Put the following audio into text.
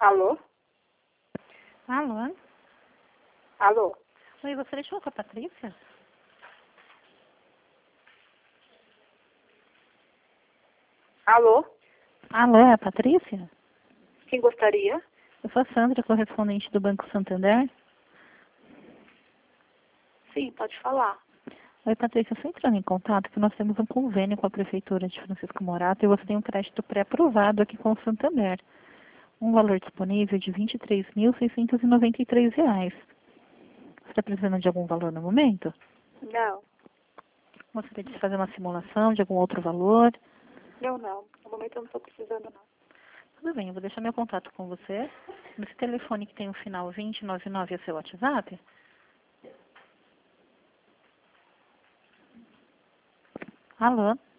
Alô? Alô? Alô? Oi, você deixou com a Patrícia? Alô? Alô, é a Patrícia? Quem gostaria? Eu sou a Sandra, correspondente do Banco Santander. Sim, pode falar. Oi, Patrícia, eu estou entrando em contato que nós temos um convênio com a Prefeitura de Francisco Morato e você tem um crédito pré-aprovado aqui com o Santander. Um valor disponível de R$ 23.693. Você está precisando de algum valor no momento? Não. Gostaria de fazer uma simulação de algum outro valor? Não. No momento eu não estou precisando, não. Tudo bem, eu vou deixar meu contato com você. Nesse telefone que tem o final 2099 é seu WhatsApp? Alô?